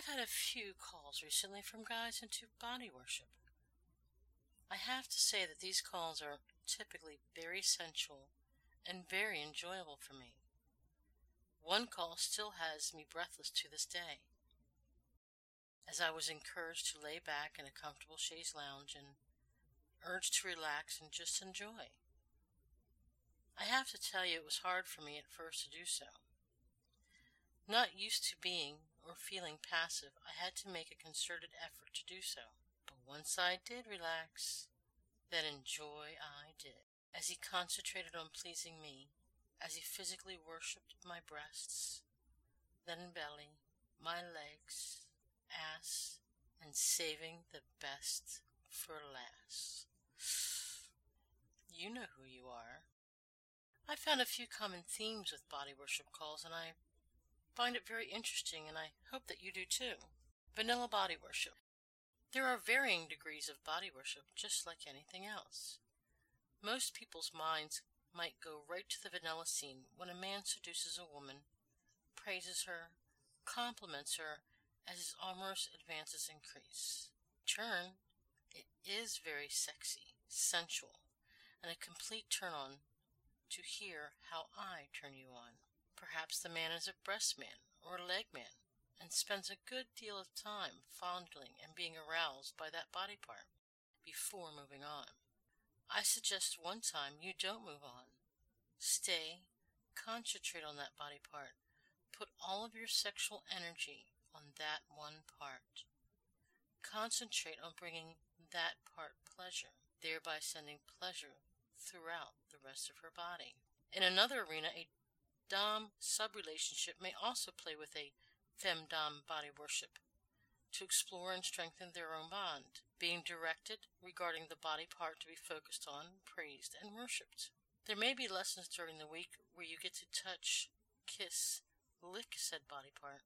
had a few calls recently from guys into body worship. I have to say that these calls are typically very sensual and very enjoyable for me. One call still has me breathless to this day, as I was encouraged to lay back in a comfortable chaise lounge and urged to relax and just enjoy. I have to tell you it was hard for me at first to do so. Not used to being or feeling passive, I had to make a concerted effort to do so. But once I did relax, then enjoy I did, as he concentrated on pleasing me, as he physically worshipped my breasts, then belly, my legs, ass, and saving the best for last. You know who you are. I found a few common themes with body worship calls, and I find it very interesting, and I hope that you do too. Vanilla body worship. There are varying degrees of body worship, just like anything else. Most people's minds might go right to the vanilla scene when a man seduces a woman, praises her, compliments her as his amorous advances increase. In turn, it is very sexy, sensual, and a complete turn-on to hear how I turn you on. Perhaps the man is a breast man or a leg man and spends a good deal of time fondling and being aroused by that body part before moving on. I suggest one time you don't move on. Stay, concentrate on that body part. Put all of your sexual energy on that one part. Concentrate on bringing that part pleasure, thereby sending pleasure throughout the rest of her body. In another arena, a Dom sub-relationship may also play with a Fem-Dom body worship to explore and strengthen their own bond, being directed regarding the body part to be focused on, praised, and worshipped. There may be lessons during the week where you get to touch, kiss, lick said body part,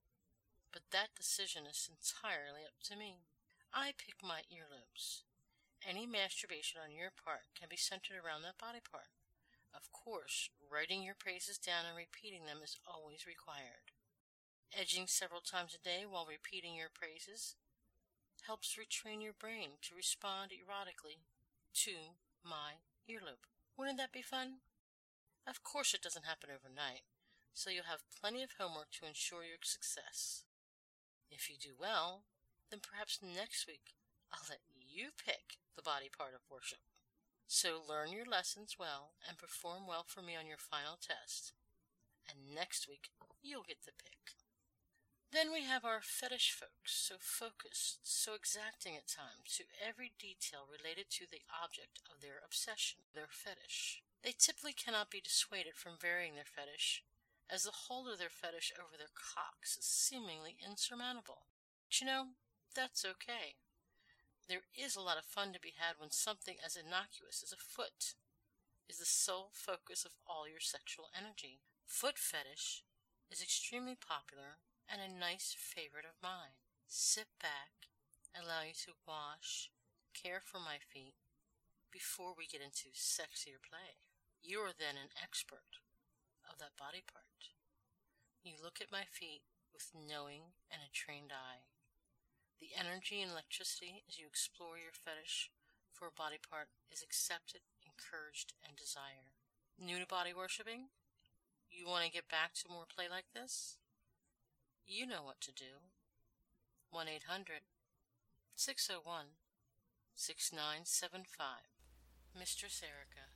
but that decision is entirely up to me. I pick my earlobes. Any masturbation on your part can be centered around that body part. Of course, writing your praises down and repeating them is always required. Edging several times a day while repeating your praises helps retrain your brain to respond erotically to my earlobe. Wouldn't that be fun? Of course it doesn't happen overnight, so you'll have plenty of homework to ensure your success. If you do well, then perhaps next week I'll let you pick the body part of worship. So learn your lessons well and perform well for me on your final test. And next week, you'll get the pick. Then we have our fetish folks, so focused, so exacting at times, to every detail related to the object of their obsession, their fetish. They typically cannot be dissuaded from varying their fetish, as the hold of their fetish over their cocks is seemingly insurmountable. But you know, that's okay. There is a lot of fun to be had when something as innocuous as a foot is the sole focus of all your sexual energy. Foot fetish is extremely popular and a nice favorite of mine. Sit back, allow you to wash, care for my feet before we get into sexier play. You are then an expert of that body part. You look at my feet with knowing and a trained eye. The energy and electricity as you explore your fetish for a body part is accepted, encouraged, and desired. New to body worshiping? You want to get back to more play like this? You know what to do. 1-800-601-6975. Mistress Erica.